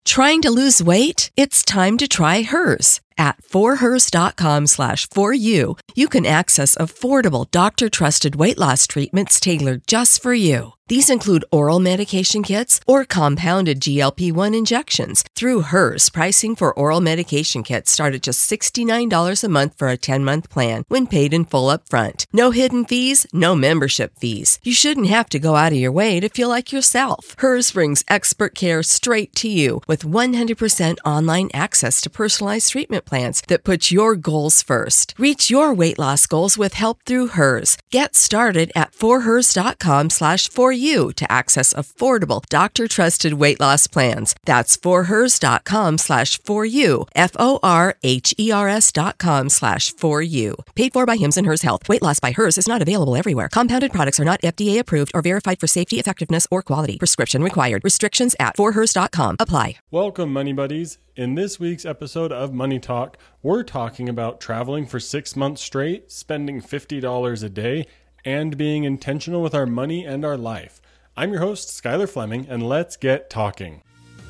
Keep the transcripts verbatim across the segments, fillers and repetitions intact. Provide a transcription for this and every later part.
Trying to lose weight? It's time to try Hers. At forhers.com slash for you, you can access affordable, doctor-trusted weight loss treatments tailored just for you. These include oral medication kits or compounded G L P one injections. Through Hers, pricing for oral medication kits start at just sixty-nine dollars a month for a ten-month plan when paid in full upfront. No hidden fees, no membership fees. You shouldn't have to go out of your way to feel like yourself. Hers brings expert care straight to you with one hundred percent online access to personalized treatment plans that put your goals first. Reach your weight loss goals with help through Hers. Get started at forhers.com slash for you to access affordable, doctor-trusted weight loss plans. That's forhers.com slash for you, F-O-R-H-E-R-S dot com slash for you. Paid for by Hims and Hers Health. Weight loss by Hers is not available everywhere. Compounded products are not F D A approved or verified for safety, effectiveness, or quality. Prescription required. Restrictions at forhers dot com apply. Welcome, Money Buddies. In this week's episode of Money Talk, we're talking about traveling for six months straight, spending fifty dollars a day, and being intentional with our money and our life. I'm your host, Skylar Fleming, and let's get talking.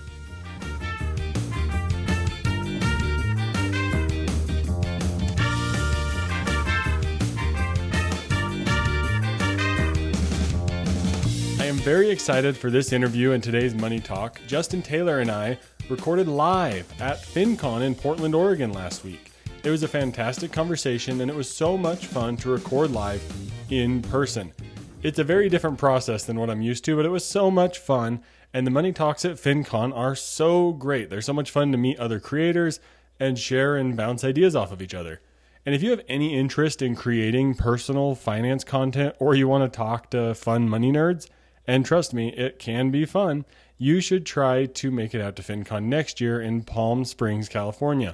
I am very excited for this interview and today's Money Talk. Justin Taylor and I recorded live at FinCon in Portland, Oregon last week. It was a fantastic conversation, and it was so much fun to record live in person. It's a very different process than what I'm used to, but it was so much fun, and the Money Talks at FinCon are so great. They're so much fun to meet other creators and share and bounce ideas off of each other. And if you have any interest in creating personal finance content, or you want to talk to fun money nerds, and trust me, it can be fun, you should try to make it out to FinCon next year in Palm Springs, California.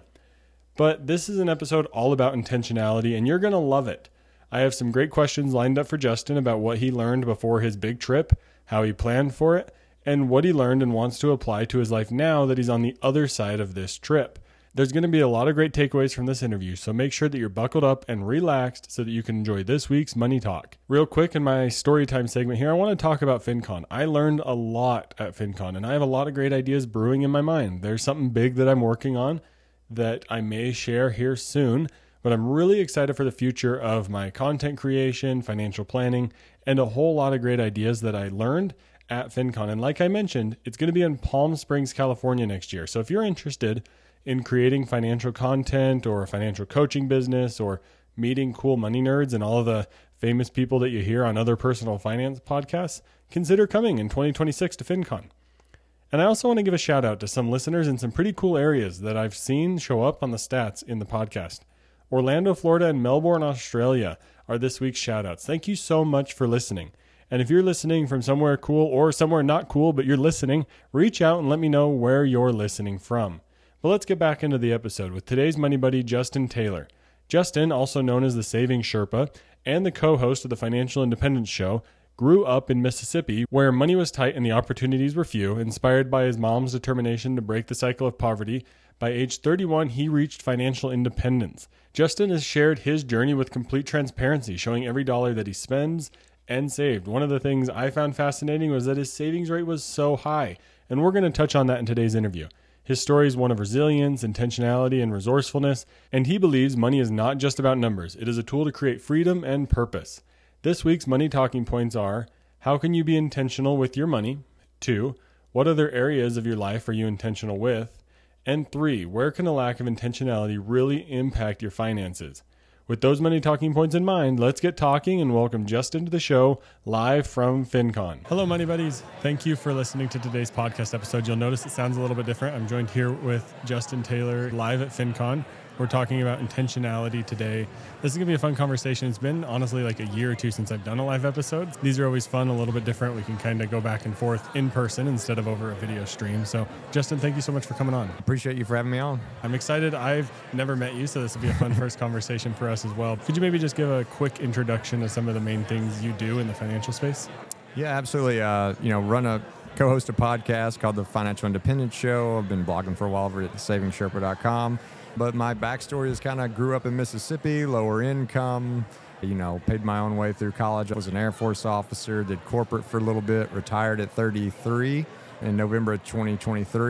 But this is an episode all about intentionality, and you're going to love it. I have some great questions lined up for Justin about what he learned before his big trip, how he planned for it, and what he learned and wants to apply to his life now that he's on the other side of this trip. There's going to be a lot of great takeaways from this interview, so make sure that you're buckled up and relaxed so that you can enjoy this week's Money Talk. Real quick, in my storytime segment here, I want to talk about FinCon. I learned a lot at FinCon, and I have a lot of great ideas brewing in my mind. There's something big that I'm working on that I may share here soon, but I'm really excited for the future of my content creation, financial planning, and a whole lot of great ideas that I learned at FinCon. And like I mentioned, it's going to be in Palm Springs, California next year. So if you're interested in creating financial content or a financial coaching business or meeting cool money nerds and all of the famous people that you hear on other personal finance podcasts, consider coming in twenty twenty-six to FinCon. And I also want to give a shout out to some listeners in some pretty cool areas that I've seen show up on the stats in the podcast. Orlando, Florida, and Melbourne, Australia are this week's shout outs. Thank you so much for listening. And if you're listening from somewhere cool or somewhere not cool, but you're listening, reach out and let me know where you're listening from. But let's get back into the episode with today's Money Buddy, Justin Taylor. Justin, also known as the Saving Sherpa and the co-host of the Financial Independence Show, grew up in Mississippi where money was tight and the opportunities were few. Inspired by his mom's determination to break the cycle of poverty, by age thirty-one, he reached financial independence. Justin has shared his journey with complete transparency, showing every dollar that he spends and saved. One of the things I found fascinating was that his savings rate was so high, and we're going to touch on that in today's interview. His story is one of resilience, intentionality, and resourcefulness, and he believes money is not just about numbers. It is a tool to create freedom and purpose. This week's money talking points are: how can you be intentional with your money? Two, what other areas of your life are you intentional with? And three, where can a lack of intentionality really impact your finances? With those money talking points in mind, let's get talking and welcome Justin to the show live from FinCon. Hello, Money Buddies. Thank you for listening to today's podcast episode. You'll notice it sounds a little bit different. I'm joined here with Justin Taylor live at FinCon. We're talking about intentionality today. This is going to be a fun conversation. It's been honestly like a year or two since I've done a live episode. These are always fun, a little bit different. We can kind of go back and forth in person instead of over a video stream. So Justin, thank you so much for coming on. Appreciate you for having me on. I'm excited. I've never met you, so this will be a fun first conversation for us as well. Could you maybe just give a quick introduction of some of the main things you do in the financial space? Yeah, absolutely. Uh, you know, run a co-host a podcast called the Financial Independence Show. I've been blogging for a while over at saving sherpa dot com. But my backstory is kind of grew up in Mississippi, lower income, you know, paid my own way through college. I was an Air Force officer, did corporate for a little bit, retired at thirty-three in November of twenty twenty-three.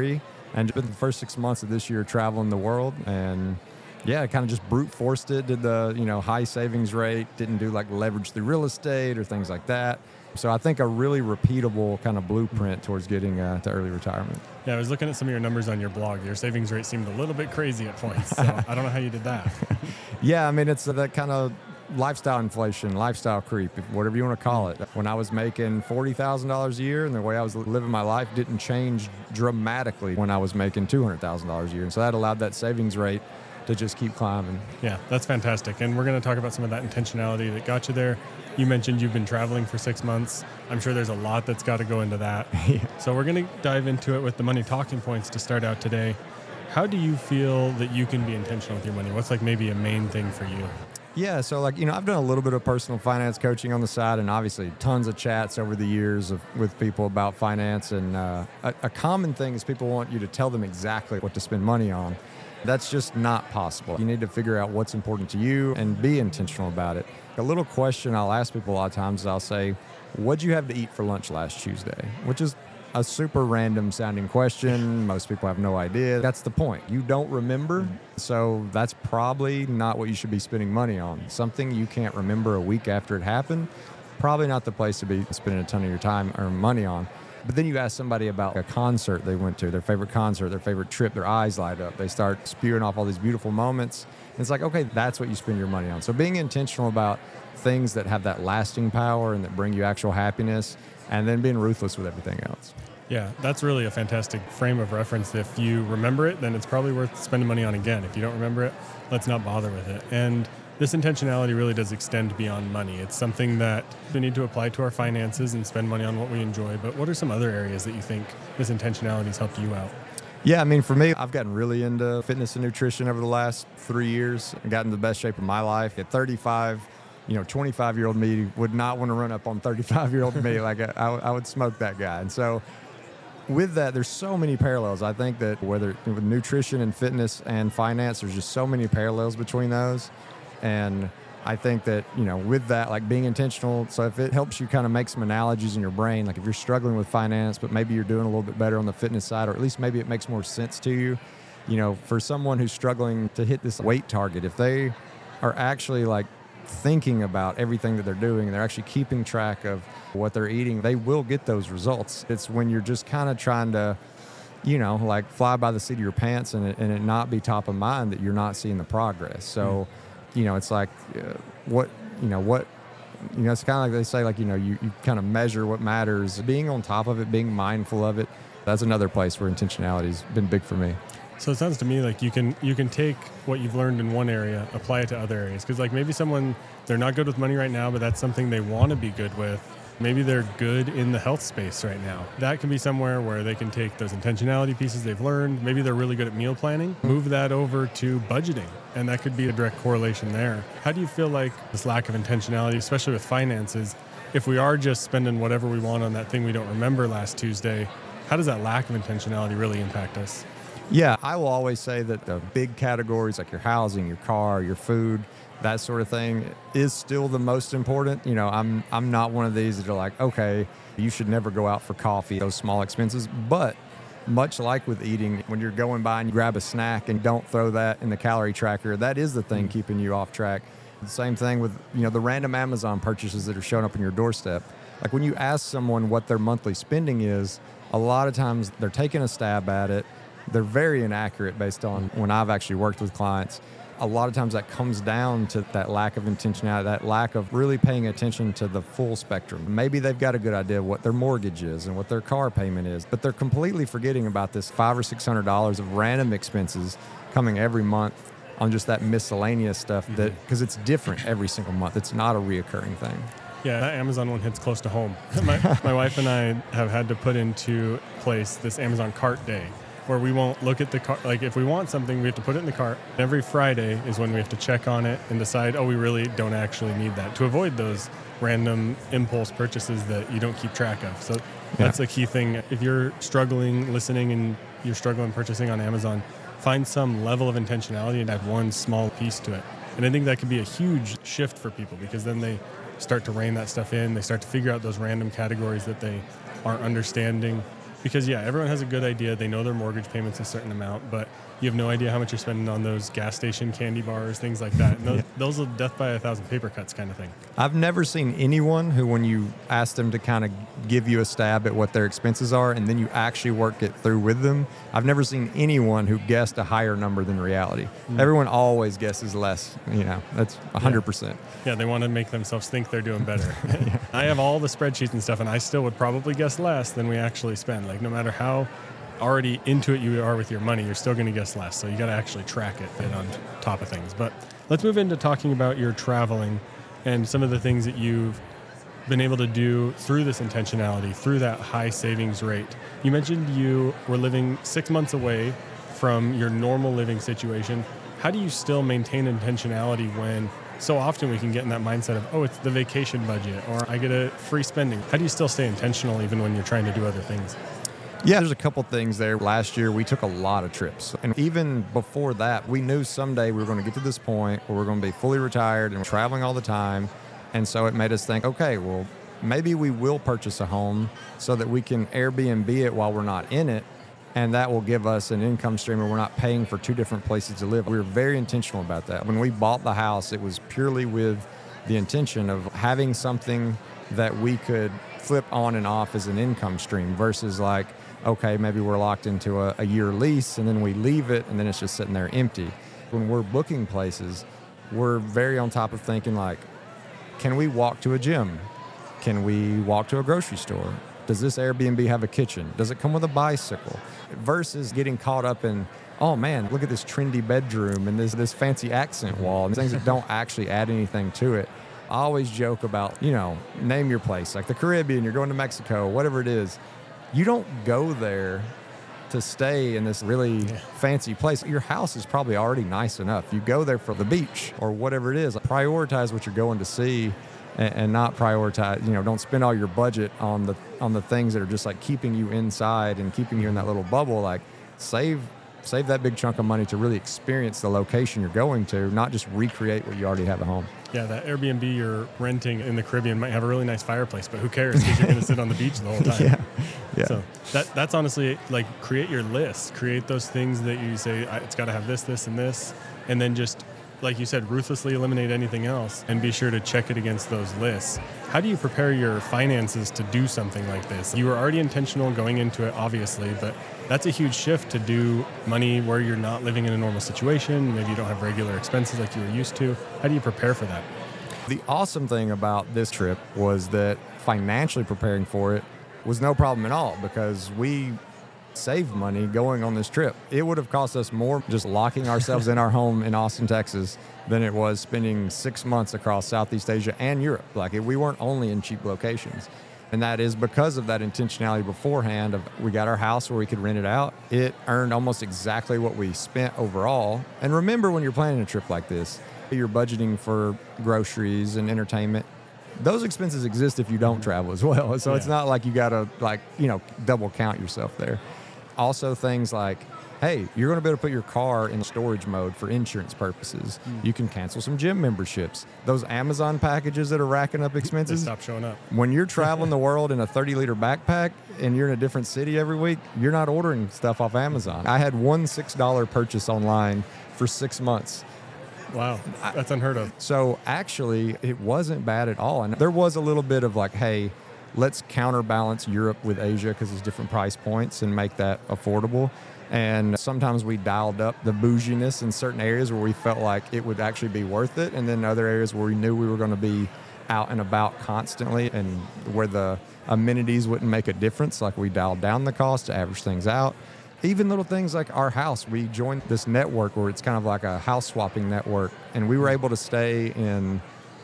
And spent the first six months of this year traveling the world, and yeah, kind of just brute forced it, did the, you know, high savings rate, didn't do like leverage through real estate or things like that. So I think a really repeatable kind of blueprint towards getting uh, to early retirement. Yeah, I was looking at some of your numbers on your blog. Your savings rate seemed a little bit crazy at points, so I don't know how you did that. Yeah, I mean, it's that kind of lifestyle inflation, lifestyle creep, whatever you want to call it. When I was making forty thousand dollars a year and the way I was living my life didn't change dramatically when I was making two hundred thousand dollars a year. And so that allowed that savings rate to just keep climbing. Yeah, that's fantastic. And we're going to talk about some of that intentionality that got you there. You mentioned you've been traveling for six months. I'm sure there's a lot that's got to go into that. Yeah. So we're going to dive into it with the money talking points to start out today. How do you feel that you can be intentional with your money? What's like maybe a main thing for you? Yeah, so like, you know, I've done a little bit of personal finance coaching on the side, and obviously tons of chats over the years of, with people about finance. And uh, a, a common thing is people want you to tell them exactly what to spend money on. That's just not possible. You need to figure out what's important to you and be intentional about it. A little question I'll ask people a lot of times is I'll say, what'd you have to eat for lunch last Tuesday? Which is a super random sounding question. Most people have no idea. That's the point. You don't remember, so that's probably not what you should be spending money on. Something you can't remember a week after it happened, probably not the place to be spending a ton of your time or money on. But then you ask somebody about a concert they went to, their favorite concert, their favorite trip, their eyes light up. They start spewing off all these beautiful moments. And it's like, okay, that's what you spend your money on. So being intentional about things that have that lasting power and that bring you actual happiness, and then being ruthless with everything else. Yeah, that's really a fantastic frame of reference. If you remember it, then it's probably worth spending money on again. If you don't remember it, let's not bother with it. And this intentionality really does extend beyond money. It's something that we need to apply to our finances and spend money on what we enjoy. But what are some other areas that you think this intentionality has helped you out? Yeah, I mean, for me, I've gotten really into fitness and nutrition over the last three years and gotten the best shape of my life. At thirty-five, you know, twenty-five-year-old me would not want to run up on thirty-five-year-old me. Like, I, I would smoke that guy. And so with that, there's so many parallels. I think that whether with nutrition and fitness and finance, there's just so many parallels between those. And I think that, you know, with that, like being intentional, so if it helps you kind of make some analogies in your brain, like if you're struggling with finance, but maybe you're doing a little bit better on the fitness side, or at least maybe it makes more sense to you, you know, for someone who's struggling to hit this weight target, if they are actually like thinking about everything that they're doing and they're actually keeping track of what they're eating, they will get those results. It's when you're just kind of trying to, you know, like fly by the seat of your pants and it, and it not be top of mind that you're not seeing the progress. So, mm. you know, it's like uh, what, you know, what, you know, it's kind of like they say, like, you know, you, you kind of measure what matters, being on top of it, being mindful of it. That's another place where intentionality has been big for me. So it sounds to me like you can you can take what you've learned in one area, apply it to other areas. Because like maybe someone, they're not good with money right now, but that's something they want to be good with. Maybe they're good in the health space right now. That can be somewhere where they can take those intentionality pieces they've learned. Maybe they're really good at meal planning. Move that over to budgeting. And that could be a direct correlation there. How do you feel like this lack of intentionality, especially with finances, if we are just spending whatever we want on that thing we don't remember last Tuesday, how does that lack of intentionality really impact us? Yeah, I will always say that the big categories like your housing, your car, your food, that sort of thing is still the most important. You know, I'm I'm not one of these that are like, okay, you should never go out for coffee, those small expenses. But much like with eating, when you're going by and you grab a snack and don't throw that in the calorie tracker, that is the thing keeping you off track. The same thing with, you know, the random Amazon purchases that are showing up on your doorstep. Like when you ask someone what their monthly spending is, a lot of times they're taking a stab at it. They're very inaccurate based on when I've actually worked with clients. A lot of times that comes down to that lack of intentionality, that lack of really paying attention to the full spectrum. Maybe they've got a good idea of what their mortgage is and what their car payment is, but they're completely forgetting about this five or six hundred dollars of random expenses coming every month on just that miscellaneous stuff. That because it's different every single month. It's not a reoccurring thing. Yeah, that Amazon one hits close to home. my, my wife and I have had to put into place this Amazon cart day, where we won't look at the cart. Like if we want something, we have to put it in the cart. Every Friday is when we have to check on it and decide, oh, we really don't actually need that, to avoid those random impulse purchases that you don't keep track of. So that's yeah. a key thing. If you're struggling listening and you're struggling purchasing on Amazon, find some level of intentionality and add one small piece to it. And I think that could be a huge shift for people, because then they start to rein that stuff in. They start to figure out those random categories that they aren't understanding. Because, yeah, everyone has a good idea. They know their mortgage payment's a certain amount, but you have no idea how much you're spending on those gas station candy bars, things like that. And those, yeah. those are death by a thousand paper cuts kind of thing. I've never seen anyone who, when you ask them to kind of give you a stab at what their expenses are and then you actually work it through with them, I've never seen anyone who guessed a higher number than reality. Mm. Everyone always guesses less. You know, that's one hundred percent. Yeah, yeah, they want to make themselves think they're doing better. yeah. I have all the spreadsheets and stuff, and I still would probably guess less than we actually spend. Like, no matter how already into it you are with your money, you're still going to guess less. So you got to actually track it and on top of things. But let's move into talking about your traveling and some of the things that you've been able to do through this intentionality, through that high savings rate. You mentioned you were living six months away from your normal living situation. How do you still maintain intentionality when so often we can get in that mindset of, oh, it's the vacation budget or I get a free spending? How do you still stay intentional even when you're trying to do other things? Yeah, there's a couple things there. Last year, we took a lot of trips. And even before that, we knew someday we were going to get to this point where we're going to be fully retired and traveling all the time. And so it made us think, okay, well, maybe we will purchase a home so that we can Airbnb it while we're not in it. And that will give us an income stream where we're not paying for two different places to live. We were very intentional about that. When we bought the house, it was purely with the intention of having something that we could flip on and off as an income stream versus like, okay, maybe we're locked into a, a year lease and then we leave it and then it's just sitting there empty. When we're booking places, we're very on top of thinking like, can we walk to a gym? Can we walk to a grocery store? Does this Airbnb have a kitchen? Does it come with a bicycle? Versus getting caught up in, oh man, look at this trendy bedroom and this, this fancy accent wall and things that don't actually add anything to it. I always joke about, you know, name your place, like the Caribbean, you're going to Mexico, whatever it is. You don't go there to stay in this really yeah. fancy place. Your house is probably already nice enough. You go there for the beach or whatever it is. Prioritize what you're going to see and, and not prioritize, you know, don't spend all your budget on the on the things that are just like keeping you inside and keeping you in that little bubble. Like save save that big chunk of money to really experience the location you're going to, not just recreate what you already have at home. Yeah, that Airbnb you're renting in the Caribbean might have a really nice fireplace, but who cares because you're going to sit on the beach the whole time. Yeah, yeah. So that that's honestly, like, create your list. Create those things that you say, it's got to have this, this, and this, and then just, like you said, ruthlessly eliminate anything else and be sure to check it against those lists. How do you prepare your finances to do something like this? You were already intentional going into it, obviously, but that's a huge shift to do money where you're not living in a normal situation. Maybe you don't have regular expenses like you were used to. How do you prepare for that? The awesome thing about this trip was that financially preparing for it was no problem at all because we saved money going on this trip. It would have cost us more just locking ourselves in our home in Austin, Texas, than it was spending six months across Southeast Asia and Europe. Like, we weren't only in cheap locations. And that is because of that intentionality beforehand of we got our house where we could rent it out. It earned almost exactly what we spent overall. And remember, when you're planning a trip like this, you're budgeting for groceries and entertainment. Those expenses exist if you don't travel as well. So yeah. It's not like you got to, like, you know, double count yourself there. Also things like, hey, you're going to be able to put your car in storage mode for insurance purposes. Mm. You can cancel some gym memberships. Those Amazon packages that are racking up expenses. They stop showing up. When you're traveling the world in a thirty-liter backpack and you're in a different city every week, you're not ordering stuff off Amazon. I had one six dollar purchase online for six months. Wow, that's unheard of. So actually, it wasn't bad at all. And there was a little bit of like, hey, let's counterbalance Europe with Asia because it's different price points and make that affordable. And sometimes we dialed up the bouginess in certain areas where we felt like it would actually be worth it. And then other areas where we knew we were going to be out and about constantly and where the amenities wouldn't make a difference. Like, we dialed down the cost to average things out. Even little things like our house, we joined this network where it's kind of like a house swapping network. And we were able to stay in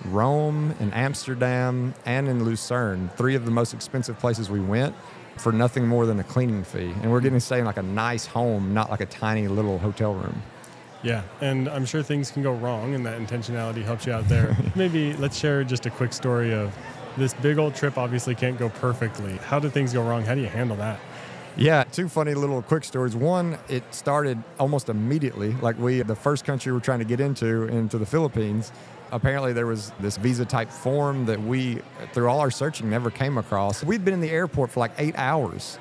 Rome, in Amsterdam, and in Lucerne, three of the most expensive places we went, for nothing more than a cleaning fee. And we're getting to stay in like a nice home, not like a tiny little hotel room. Yeah, and I'm sure things can go wrong, and that intentionality helps you out there. Maybe let's share just a quick story of this big old trip obviously can't go perfectly. How do things go wrong? How do you handle that? Yeah, two funny little quick stories. One, it started almost immediately. Like, we, the first country we're trying to get into, into the Philippines, apparently there was this visa type form that we, through all our searching, never came across. We'd been in the airport for like eight hours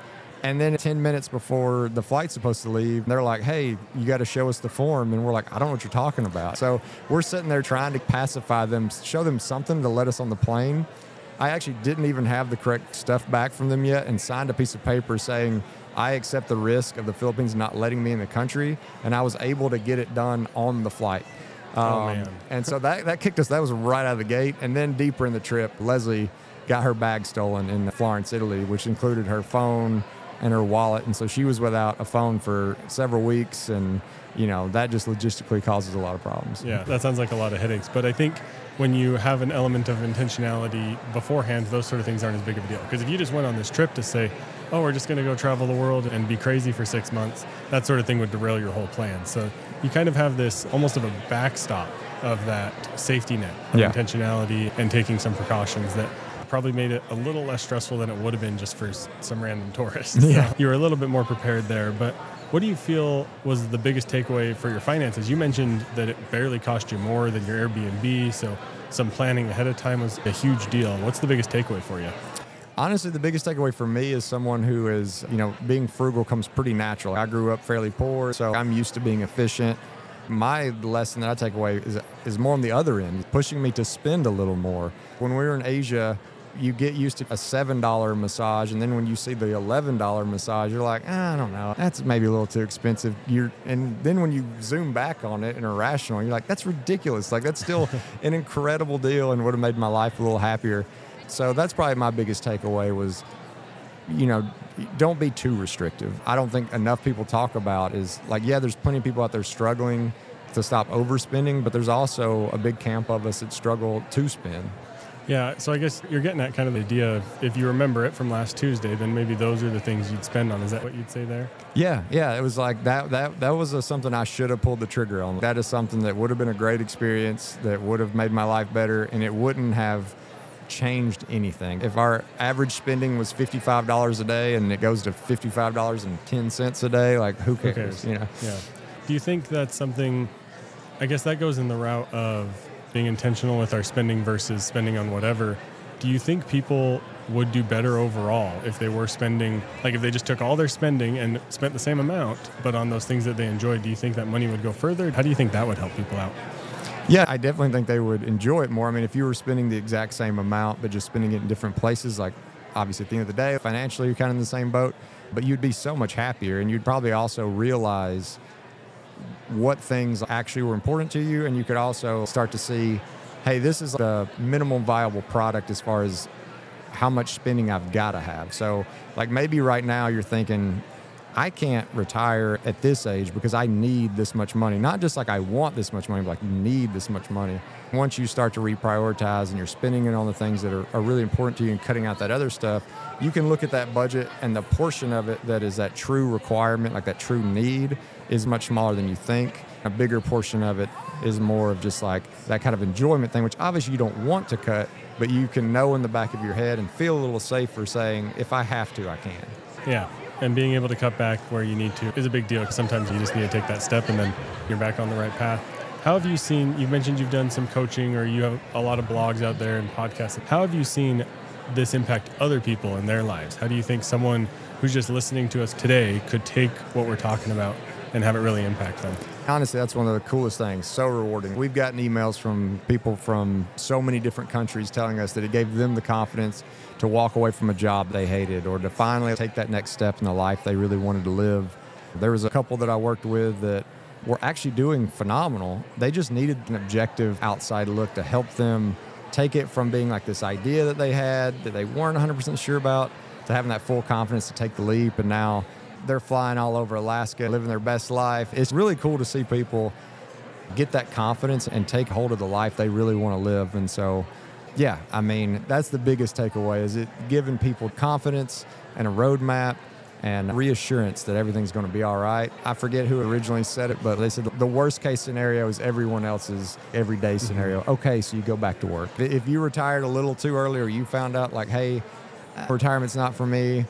And then ten minutes before the flight's supposed to leave, they're like, hey, you got to show us the form. And we're like, I don't know what you're talking about. So we're sitting there trying to pacify them, show them something to let us on the plane. I actually didn't even have the correct stuff back from them yet and signed a piece of paper saying, I accept the risk of the Philippines not letting me in the country. And I was able to get it done on the flight. Um, oh, man. And so that, that kicked us. That was right out of the gate. And then deeper in the trip, Leslie got her bag stolen in Florence, Italy, which included her phone and her wallet. And so she was without a phone for several weeks. And, you know, that just logistically causes a lot of problems. Yeah, that sounds like a lot of headaches. But I think when you have an element of intentionality beforehand, those sort of things aren't as big of a deal. Because if you just went on this trip to say, oh, we're just going to go travel the world and be crazy for six months, that sort of thing would derail your whole plan. So you kind of have this almost of a backstop of that safety net of yeah. intentionality and taking some precautions that probably made it a little less stressful than it would have been just for some random tourists. Yeah. So you were a little bit more prepared there. But what do you feel was the biggest takeaway for your finances? You mentioned that it barely cost you more than your Airbnb, so some planning ahead of time was a huge deal. What's the biggest takeaway for you? Honestly, the biggest takeaway for me is someone who is, you know, being frugal comes pretty natural. I grew up fairly poor, so I'm used to being efficient. My lesson that I take away is, is more on the other end, pushing me to spend a little more. When we were in Asia, you get used to a seven dollar massage, and then when you see the eleven dollar massage, you're like, ah, I don't know, that's maybe a little too expensive. You're, and then when you zoom back on it and are rational, you're like, that's ridiculous. Like, that's still an incredible deal and would have made my life a little happier. So that's probably my biggest takeaway was, you know, don't be too restrictive. I don't think enough people talk about is like, yeah, there's plenty of people out there struggling to stop overspending, but there's also a big camp of us that struggle to spend. Yeah, so I guess you're getting at kind of the idea of if you remember it from last Tuesday, then maybe those are the things you'd spend on. Is that what you'd say there? Yeah, yeah. It was like that That that was a, something I should have pulled the trigger on. That is something that would have been a great experience, that would have made my life better, and it wouldn't have changed anything. If our average spending was fifty-five dollars a day and it goes to fifty-five dollars and ten cents a day, like who cares? Who cares? You know? Yeah. Do you think that's something, I guess that goes in the route of being intentional with our spending versus spending on whatever. Do you think people would do better overall if they were spending, like if they just took all their spending and spent the same amount, but on those things that they enjoyed? Do you think that money would go further? How do you think that would help people out? Yeah, I definitely think they would enjoy it more. I mean, if you were spending the exact same amount, but just spending it in different places, like obviously at the end of the day, financially, you're kind of in the same boat, but you'd be so much happier, and you'd probably also realize what things actually were important to you, and you could also start to see, hey, this is the minimum viable product as far as how much spending I've got to have. So like maybe right now you're thinking, I can't retire at this age because I need this much money. Not just like I want this much money, but like need this much money. Once you start to reprioritize and you're spending it on the things that are, are really important to you and cutting out that other stuff, you can look at that budget, and the portion of it that is that true requirement, like that true need, is much smaller than you think. A bigger portion of it is more of just like that kind of enjoyment thing, which obviously you don't want to cut, but you can know in the back of your head and feel a little safer saying, if I have to, I can. Yeah. And being able to cut back where you need to is a big deal, because sometimes you just need to take that step and then you're back on the right path. How have you seen, you've mentioned you've done some coaching, or you have a lot of blogs out there and podcasts. How have you seen this impact other people in their lives? How do you think someone who's just listening to us today could take what we're talking about and have it really impact them? Honestly, that's one of the coolest things. So rewarding. We've gotten emails from people from so many different countries telling us that it gave them the confidence to walk away from a job they hated, or to finally take that next step in the life they really wanted to live. There was a couple that I worked with that were actually doing phenomenal. They just needed an objective outside look to help them take it from being like this idea that they had that they weren't one hundred percent sure about, to having that full confidence to take the leap. And now they're flying all over Alaska, living their best life. It's really cool to see people get that confidence and take hold of the life they really want to live. And so, yeah, I mean, that's the biggest takeaway, is it giving people confidence and a roadmap and reassurance that everything's going to be all right. I forget who originally said it, but they said the worst case scenario is everyone else's everyday scenario. Mm-hmm. Okay, so you go back to work. If you retired a little too early, or you found out like, hey, retirement's not for me,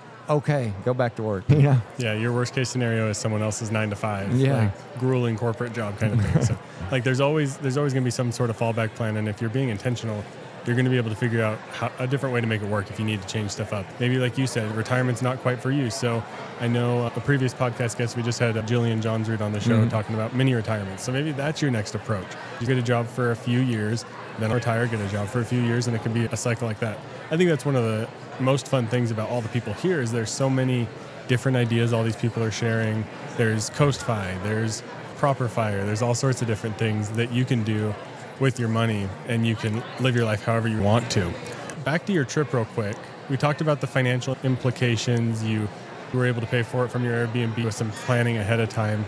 okay, go back to work. You know? Yeah, your worst case scenario is someone else's nine to five, yeah. like grueling corporate job kind of thing. So, like, there's always there's always going to be some sort of fallback plan, and if you're being intentional, you're going to be able to figure out how, a different way to make it work if you need to change stuff up. Maybe like you said, retirement's not quite for you. So I know a previous podcast guest, we just had Jillian Johnsrud on the show mm-hmm. talking about mini retirement. So maybe that's your next approach. You get a job for a few years, then retire, get a job for a few years, and it can be a cycle like that. I think that's one of the most fun things about all the people here is there's so many different ideas all these people are sharing. There's CoastFi, there's Proper Fire, there's all sorts of different things that you can do with your money, and you can live your life however you want to. Back to your trip real quick. We talked about the financial implications. You were able to pay for it from your Airbnb with some planning ahead of time.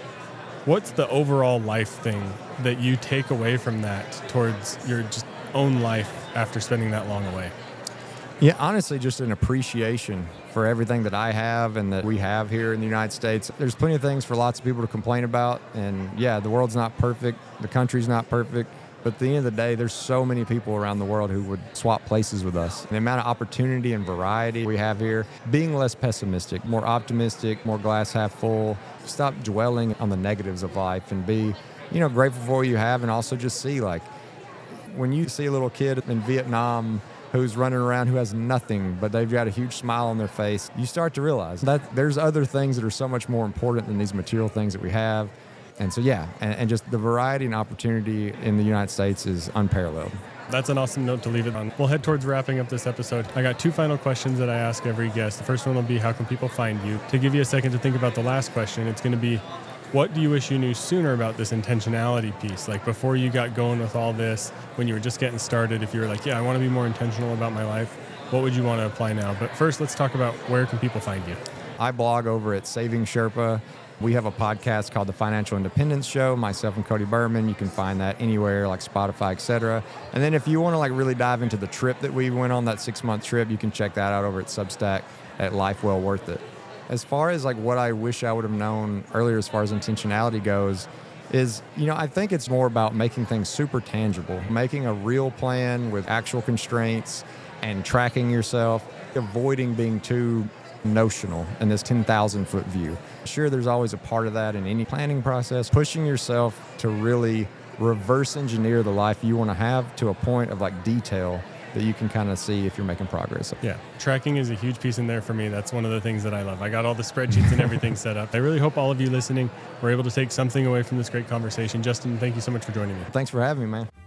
What's the overall life thing that you take away from that towards your just own life after spending that long away? Yeah, honestly, just an appreciation for everything that I have and that we have here in the United States. There's plenty of things for lots of people to complain about. And yeah, the world's not perfect. The country's not perfect. But at the end of the day, there's so many people around the world who would swap places with us. The amount of opportunity and variety we have here, being less pessimistic, more optimistic, more glass half full, stop dwelling on the negatives of life and be, you know, grateful for what you have, and also just see, like, when you see a little kid in Vietnam who's running around who has nothing, but they've got a huge smile on their face, you start to realize that there's other things that are so much more important than these material things that we have. And so, yeah, and, and just the variety and opportunity in the United States is unparalleled. That's an awesome note to leave it on. We'll head towards wrapping up this episode. I got two final questions that I ask every guest. The first one will be, how can people find you? To give you a second to think about the last question, it's going to be, what do you wish you knew sooner about this intentionality piece? Like before you got going with all this, when you were just getting started, if you were like, yeah, I want to be more intentional about my life, what would you want to apply now? But first, let's talk about where can people find you? I blog over at Saving Sherpa. We have a podcast called The Financial Independence Show, myself and Cody Berman. You can find that anywhere like Spotify, et cetera. And then if you want to like really dive into the trip that we went on, that six-month trip, you can check that out over at Substack at Life Well Worth It. As far as like what I wish I would have known earlier as far as intentionality goes is, you know, I think it's more about making things super tangible, making a real plan with actual constraints and tracking yourself, avoiding being too notional in this ten thousand foot view. Sure, there's always a part of that in any planning process, pushing yourself to really reverse engineer the life you want to have to a point of like detail that you can kind of see if you're making progress. Yeah, tracking is a huge piece in there for me. That's one of the things that I love. I got all the spreadsheets and everything set up. I really hope all of you listening were able to take something away from this great conversation. Justin, thank you so much for joining me. Thanks for having me, man.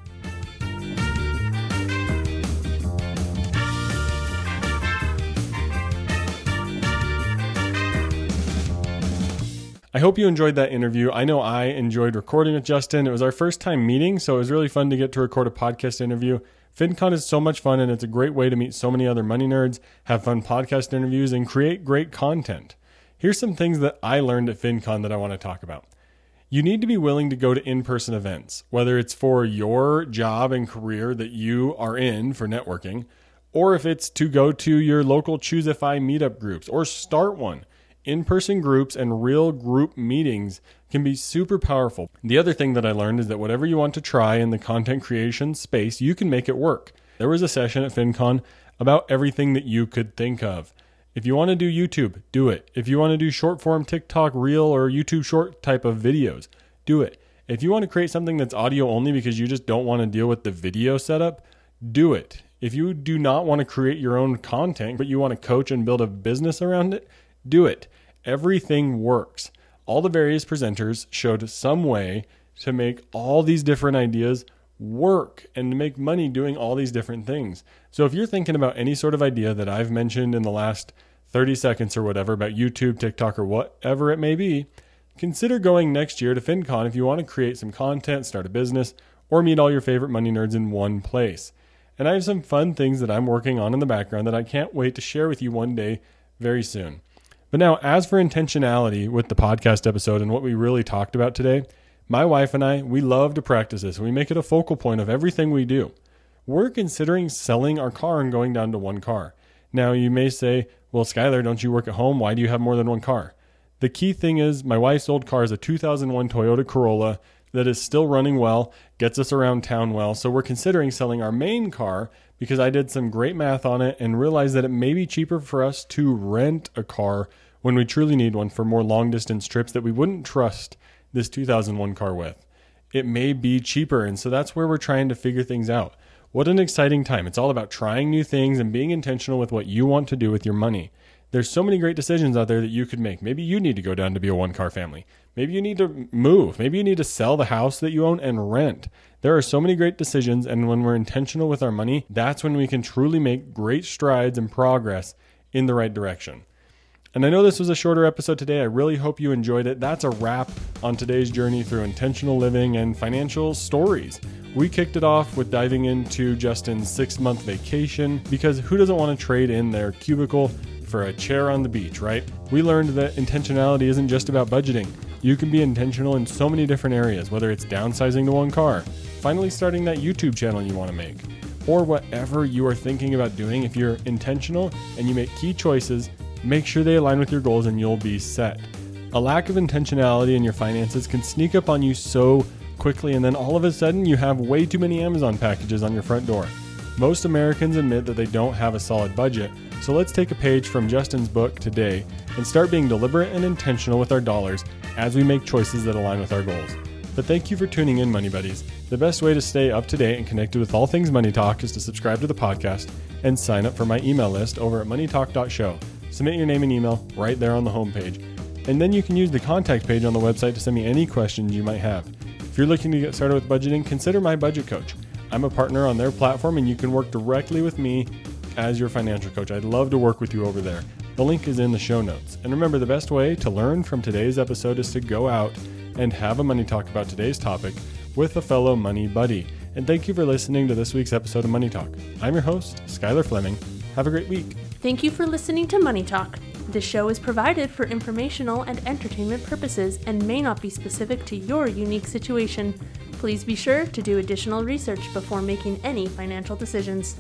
I hope you enjoyed that interview. I know I enjoyed recording with Justin. It was our first time meeting, so it was really fun to get to record a podcast interview. FinCon is so much fun, and it's a great way to meet so many other money nerds, have fun podcast interviews, and create great content. Here's some things that I learned at FinCon that I want to talk about. You need to be willing to go to in-person events, whether it's for your job and career that you are in for networking, or if it's to go to your local Choosify meetup groups, or start one. In-person groups and real group meetings can be super powerful. The other thing that I learned is that whatever you want to try in the content creation space, you can make it work. There was a session at FinCon about everything that you could think of. If you want to do YouTube, do it. If you want to do short form TikTok, Reel, or YouTube short type of videos, do it. If you want to create something that's audio only because you just don't want to deal with the video setup, do it. If you do not want to create your own content, but you want to coach and build a business around it, do it. Everything works. All the various presenters showed some way to make all these different ideas work and to make money doing all these different things. So if you're thinking about any sort of idea that I've mentioned in the last thirty seconds or whatever about YouTube, TikTok, or whatever it may be, consider going next year to FinCon if you want to create some content, start a business, or meet all your favorite money nerds in one place. And I have some fun things that I'm working on in the background that I can't wait to share with you one day very soon. But now, as for intentionality with the podcast episode and what we really talked about today, my wife and I, we love to practice this. We make it a focal point of everything we do. We're considering selling our car and going down to one car. Now, you may say, well, Skylar, don't you work at home? Why do you have more than one car? The key thing is my wife's old car is a two thousand one Toyota Corolla that is still running well, gets us around town well. So we're considering selling our main car because I did some great math on it and realized that it may be cheaper for us to rent a car when we truly need one for more long distance trips that we wouldn't trust this two thousand one car with. It may be cheaper, and so that's where we're trying to figure things out. What an exciting time. It's all about trying new things and being intentional with what you want to do with your money. There's so many great decisions out there that you could make. Maybe you need to go down to be a one-car family. Maybe you need to move. Maybe you need to sell the house that you own and rent. There are so many great decisions, and when we're intentional with our money, that's when we can truly make great strides and progress in the right direction. And I know this was a shorter episode today. I really hope you enjoyed it. That's a wrap on today's journey through intentional living and financial stories. We kicked it off with diving into Justin's six-month vacation, because who doesn't want to trade in their cubicle for a chair on the beach, right? We learned that intentionality isn't just about budgeting. You can be intentional in so many different areas, whether it's downsizing to one car, finally starting that YouTube channel you want to make, or whatever you are thinking about doing. If you're intentional and you make key choices, make sure they align with your goals and you'll be set. A lack of intentionality in your finances can sneak up on you so quickly, and then all of a sudden you have way too many Amazon packages on your front door. Most Americans admit that they don't have a solid budget, so let's take a page from Justin's book today and start being deliberate and intentional with our dollars as we make choices that align with our goals. But thank you for tuning in, Money Buddies. The best way to stay up to date and connected with all things Money Talk is to subscribe to the podcast and sign up for my email list over at money talk dot show. Submit your name and email right there on the homepage. And then you can use the contact page on the website to send me any questions you might have. If you're looking to get started with budgeting, consider my budget coach. I'm a partner on their platform, and you can work directly with me as your financial coach. I'd love to work with you over there. The link is in the show notes. And remember, the best way to learn from today's episode is to go out and have a money talk about today's topic with a fellow money buddy. And thank you for listening to this week's episode of Money Talk. I'm your host, Skylar Fleming. Have a great week. Thank you for listening to Money Talk. This show is provided for informational and entertainment purposes and may not be specific to your unique situation. Please be sure to do additional research before making any financial decisions.